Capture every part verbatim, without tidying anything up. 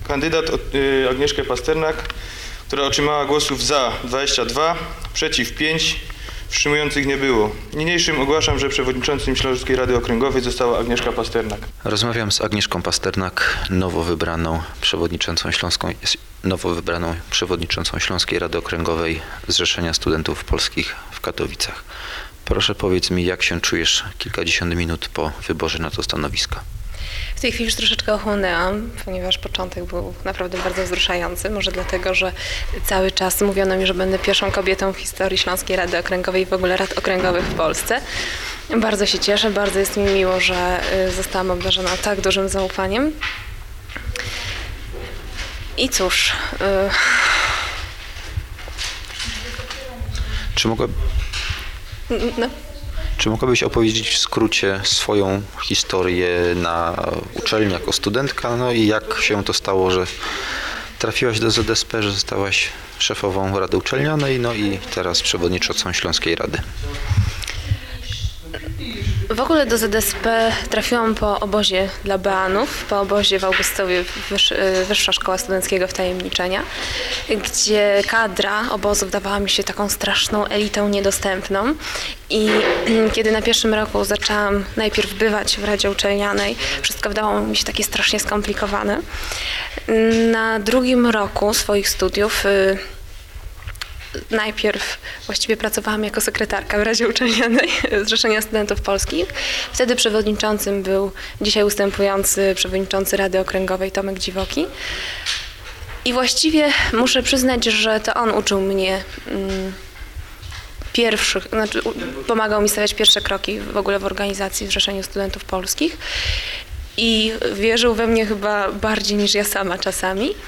kandydat y, Agnieszkę Pasternak, która otrzymała głosów za dwadzieścia dwa, przeciw pięć, wstrzymujących nie było. Niniejszym ogłaszam, że przewodniczącym Śląskiej Rady Okręgowej została Agnieszka Pasternak. Rozmawiam z Agnieszką Pasternak, nowo wybraną przewodniczącą Śląską, nowo wybraną przewodniczącą Śląskiej Rady Okręgowej Zrzeszenia Studentów Polskich w Katowicach. Proszę powiedz mi, jak się czujesz kilkadziesiąt minut po wyborze na to stanowisko? W tej chwili już troszeczkę ochłonęłam, ponieważ początek był naprawdę bardzo wzruszający. Może dlatego, że cały czas mówiono mi, że będę pierwszą kobietą w historii Śląskiej Rady Okręgowej i w ogóle rad okręgowych w Polsce. Bardzo się cieszę, bardzo jest mi miło, że zostałam obdarzona tak dużym zaufaniem. I cóż... Yy... Czy mogła... No. Czy mogłabyś opowiedzieć w skrócie swoją historię na uczelni jako studentka, no i jak się to stało, że trafiłaś do Z S P, że zostałaś szefową Rady Uczelnianej, no i teraz przewodniczącą Śląskiej Rady? W ogóle do Z S P trafiłam po obozie dla Beanów, po obozie w Augustowie Wyż, Wyższa Szkoła Studenckiego Wtajemniczenia, gdzie kadra obozu wydawała mi się taką straszną elitą niedostępną i kiedy na pierwszym roku zaczęłam najpierw bywać w Radzie Uczelnianej, wszystko wydawało mi się takie strasznie skomplikowane. Na drugim roku swoich studiów najpierw właściwie pracowałam jako sekretarka w Radzie Uczelnianej Zrzeszenia Studentów Polskich. Wtedy przewodniczącym był dzisiaj ustępujący przewodniczący Rady Okręgowej Tomek Dziwoki. I właściwie muszę przyznać, że to on uczył mnie mm, pierwszych, znaczy pomagał mi stawiać pierwsze kroki w ogóle w organizacji w Zrzeszeniu Studentów Polskich i wierzył we mnie chyba bardziej niż ja sama czasami. Yy,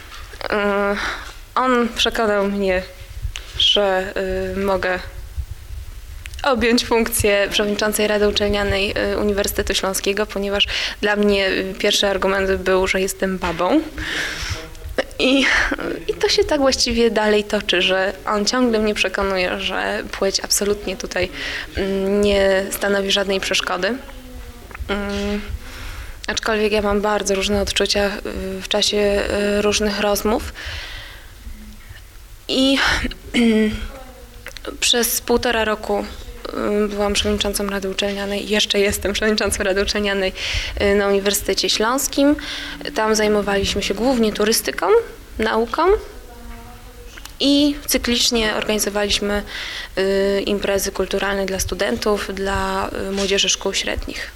on przekonał mnie, że y, mogę objąć funkcję przewodniczącej Rady Uczelnianej y, Uniwersytetu Śląskiego, ponieważ dla mnie y, pierwszy argument był, że jestem babą. I, I to się tak właściwie dalej toczy, że on ciągle mnie przekonuje, że płeć absolutnie tutaj y, nie stanowi żadnej przeszkody. Y, aczkolwiek ja mam bardzo różne odczucia y, w czasie y, różnych rozmów. I przez półtora roku byłam przewodniczącą Rady Uczelnianej, jeszcze jestem przewodniczącą Rady Uczelnianej na Uniwersytecie Śląskim. Tam zajmowaliśmy się głównie turystyką, nauką i cyklicznie organizowaliśmy imprezy kulturalne dla studentów, dla młodzieży szkół średnich.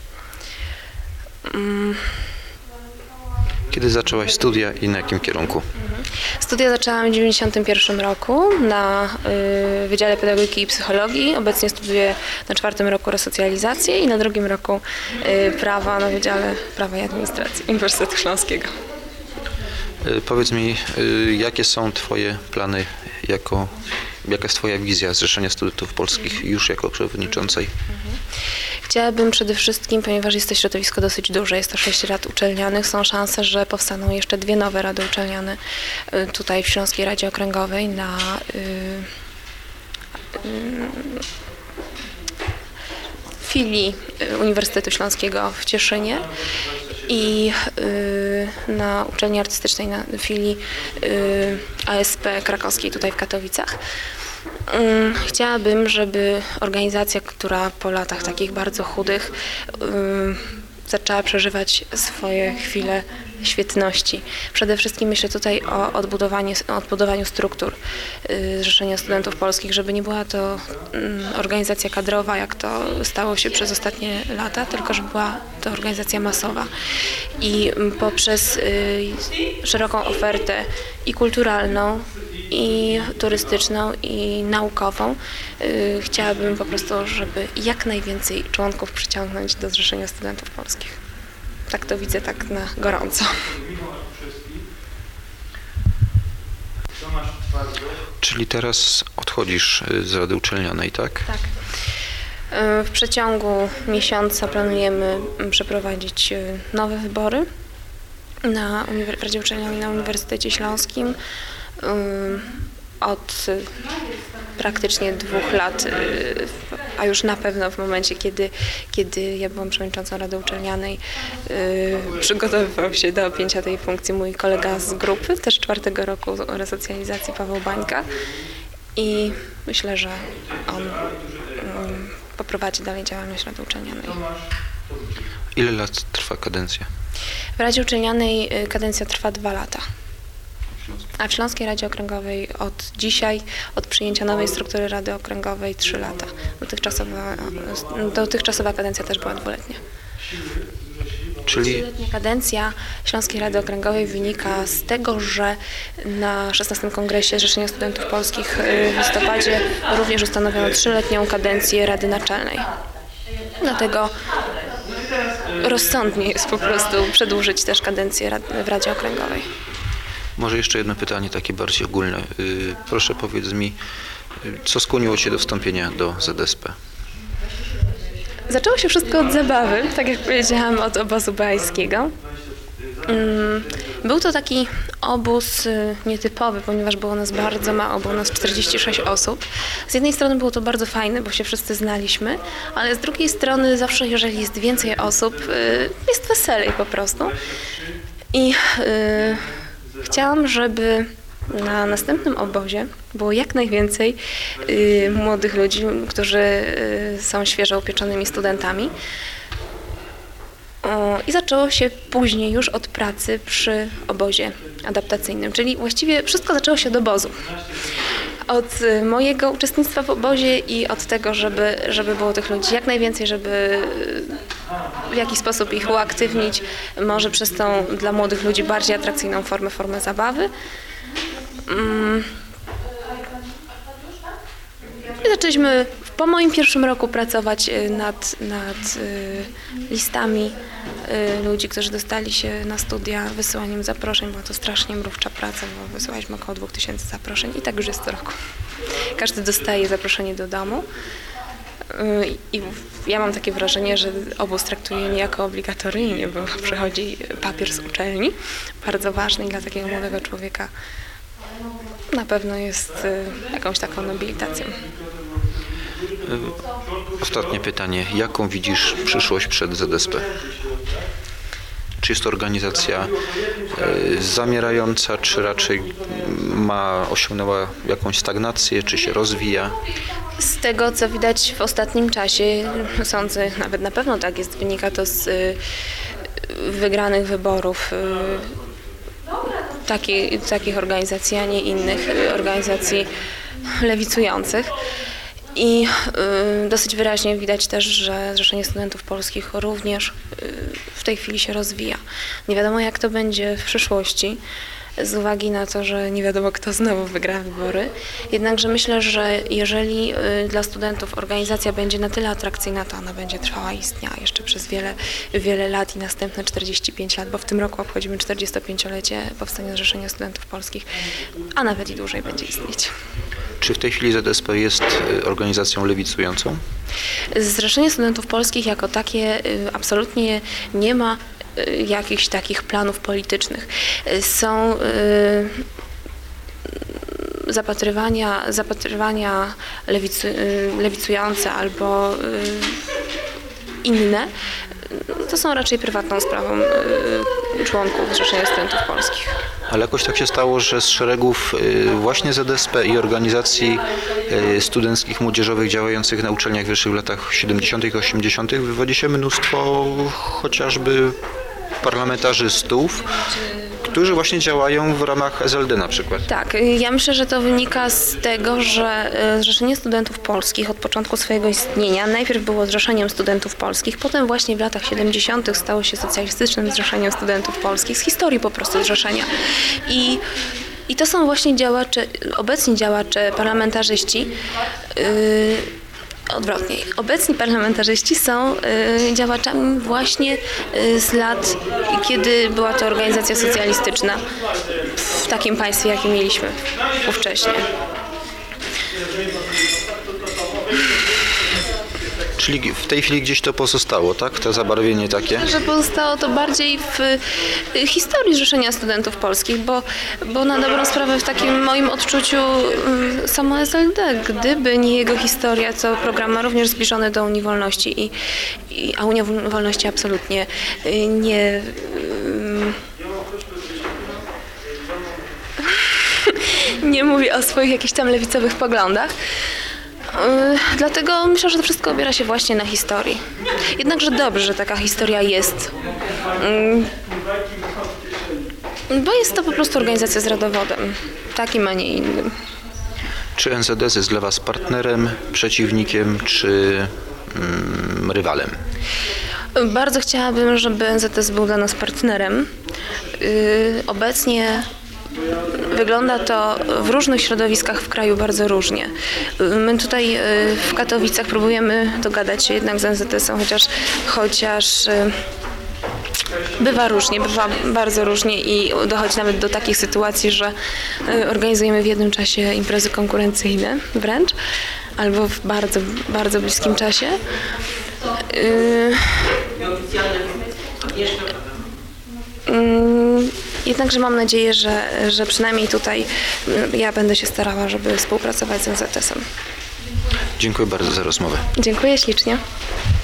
Kiedy zaczęłaś studia i na jakim kierunku? Studia zaczęłam w dziewięćdziesiątym pierwszym roku na y, Wydziale Pedagogiki i Psychologii. Obecnie studiuję na czwartym roku resocjalizację i na drugim roku y, prawa na Wydziale Prawa i Administracji Uniwersytetu Śląskiego. Y, powiedz mi, y, jakie są Twoje plany, jako, jaka jest Twoja wizja Zrzeszenia Studentów Polskich już jako przewodniczącej? Mhm. Chciałabym przede wszystkim, ponieważ jest to środowisko dosyć duże, jest to sześć rad uczelnianych, są szanse, że powstaną jeszcze dwie nowe rady uczelniane tutaj w Śląskiej Radzie Okręgowej na y, y, filii Uniwersytetu Śląskiego w Cieszynie i y, na uczelni artystycznej na filii y, A S P krakowskiej tutaj w Katowicach. Chciałabym, żeby organizacja, która po latach takich bardzo chudych zaczęła przeżywać swoje chwile świetności. Przede wszystkim myślę tutaj o odbudowaniu, o odbudowaniu struktur Zrzeszenia Studentów Polskich, żeby nie była to organizacja kadrowa, jak to stało się przez ostatnie lata, tylko żeby była to organizacja masowa. I poprzez szeroką ofertę i kulturalną, i turystyczną, i naukową yy, chciałabym po prostu, żeby jak najwięcej członków przyciągnąć do Zrzeszenia Studentów Polskich. Tak to widzę, tak na gorąco. Czyli teraz odchodzisz z Rady Uczelnianej, tak? Tak. Yy, w przeciągu miesiąca planujemy przeprowadzić nowe wybory na w Radzie Uczelnianej na Uniwersytecie Śląskim. Od praktycznie dwóch lat a już na pewno w momencie, kiedy, kiedy ja byłam przewodniczącą Rady Uczelnianej, yy, przygotowywał się do objęcia tej funkcji mój kolega z grupy, też czwartego roku resocjalizacji, Paweł Bańka, i myślę, że on yy, poprowadzi dalej działalność Rady Uczelnianej. Ile lat trwa kadencja? W Radzie Uczelnianej kadencja trwa dwa lata. A w Śląskiej Radzie Okręgowej od dzisiaj, od przyjęcia nowej struktury Rady Okręgowej trzy lata. Dotychczasowa, dotychczasowa kadencja też była dwuletnia. Czyli Trzyletnia kadencja Śląskiej Rady Okręgowej wynika z tego, że na szesnastym Kongresie Zrzeszenia Studentów Polskich w listopadzie również ustanowiono trzyletnią kadencję Rady Naczelnej. Dlatego rozsądnie jest po prostu przedłużyć też kadencję w Radzie Okręgowej. może jeszcze jedno pytanie takie bardziej ogólne. Proszę powiedz mi, co skłoniło Cię do wstąpienia do Z S P? Zaczęło się wszystko od zabawy, tak jak powiedziałam, od obozu beajskiego. Był to taki obóz nietypowy, ponieważ było nas bardzo mało, było nas czterdzieści sześć osób. Z jednej strony było to bardzo fajne, bo się wszyscy znaliśmy, ale z drugiej strony zawsze, jeżeli jest więcej osób, jest weselej po prostu. I yy, chciałam, żeby na następnym obozie było jak najwięcej y, młodych ludzi, którzy y, są świeżo upieczonymi studentami. O, I zaczęło się później już od pracy przy obozie adaptacyjnym, czyli właściwie wszystko zaczęło się od obozu. Od y, mojego uczestnictwa w obozie i od tego, żeby, żeby było tych ludzi jak najwięcej, żeby y, w jakiś sposób ich uaktywnić, może przez tą dla młodych ludzi bardziej atrakcyjną formę, formę zabawy. I zaczęliśmy po moim pierwszym roku pracować nad, nad listami ludzi, którzy dostali się na studia, wysyłaniem zaproszeń. Była to strasznie mrówcza praca, bo wysyłaliśmy około dwóch tysięcy zaproszeń i tak już jest co roku. Każdy dostaje zaproszenie do domu. I ja mam takie wrażenie, że obóz traktuje niejako obligatoryjnie, bo przychodzi papier z uczelni, bardzo ważny i dla takiego młodego człowieka na pewno jest jakąś taką nobilitacją. Ostatnie pytanie. Jaką widzisz przyszłość przed Z S P? Czy jest to organizacja zamierająca, czy raczej ma, osiągnęła jakąś stagnację, czy się rozwija? Z tego, co widać w ostatnim czasie, sądzę, nawet na pewno tak jest, wynika to z wygranych wyborów Taki, takich organizacji, a nie innych organizacji lewicujących. I y, dosyć wyraźnie widać też, że Zrzeszenie Studentów Polskich również y, w tej chwili się rozwija. Nie wiadomo, jak to będzie w przyszłości, z uwagi na to, że nie wiadomo, kto znowu wygra wybory. Jednakże myślę, że jeżeli y, dla studentów organizacja będzie na tyle atrakcyjna, to ona będzie trwała i istniała jeszcze przez wiele, wiele lat i następne czterdzieści pięć lat, bo w tym roku obchodzimy czterdziestopięciolecie powstania Zrzeszenia Studentów Polskich, a nawet i dłużej będzie istnieć. Czy w tej chwili Z S P jest organizacją lewicującą? Zrzeszenie Studentów Polskich jako takie y, absolutnie nie ma jakichś takich planów politycznych. Są y, zapatrywania, zapatrywania lewicu, y, lewicujące albo y, inne. To są raczej prywatną sprawą y, członków Zrzeszenia Studentów Polskich. Ale jakoś tak się stało, że z szeregów właśnie Z S P i organizacji studenckich, młodzieżowych działających na uczelniach wyższych w latach siedemdziesiątych i osiemdziesiątych wywodzi się mnóstwo chociażby parlamentarzystów, którzy właśnie działają w ramach S L D na przykład. Tak, ja myślę, że to wynika z tego, że Zrzeszenie Studentów Polskich od początku swojego istnienia najpierw było Zrzeszeniem Studentów Polskich, potem właśnie w latach siedemdziesiątych stało się Socjalistycznym Zrzeszeniem Studentów Polskich, z historii po prostu zrzeszenia. I I to są właśnie działacze, obecni działacze, parlamentarzyści, yy, odwrotnie, obecni parlamentarzyści są y, działaczami właśnie y, z lat, kiedy była to organizacja socjalistyczna w takim państwie, jakim mieliśmy ówcześnie. Czyli w tej chwili gdzieś to pozostało, tak? To zabarwienie takie? Że pozostało to bardziej w y, historii Zrzeszenia Studentów Polskich, bo, bo na dobrą sprawę w takim moim odczuciu y, samo S L D, gdyby nie jego historia, to program ma również zbliżony do Unii Wolności, i, i, a Unia Wolności absolutnie y, nie... Y, nie mówi o swoich jakichś tam lewicowych poglądach. Yy, dlatego myślę, że to wszystko opiera się właśnie na historii. Jednakże dobrze, że taka historia jest. Yy, bo jest to po prostu organizacja z rodowodem. Takim, a nie innym. Czy N Z S jest dla Was partnerem, przeciwnikiem czy mm, rywalem? Bardzo chciałabym, żeby N Z S był dla nas partnerem. Yy, obecnie wygląda to w różnych środowiskach w kraju bardzo różnie. My tutaj w Katowicach próbujemy dogadać się jednak z N Z S-em, chociaż, chociaż bywa różnie, bywa bardzo różnie i dochodzi nawet do takich sytuacji, że organizujemy w jednym czasie imprezy konkurencyjne wręcz, albo w bardzo, bardzo bliskim czasie. Jednakże mam nadzieję, że, że przynajmniej tutaj ja będę się starała, żeby współpracować z N Z S-em. Dziękuję bardzo za rozmowę. Dziękuję ślicznie.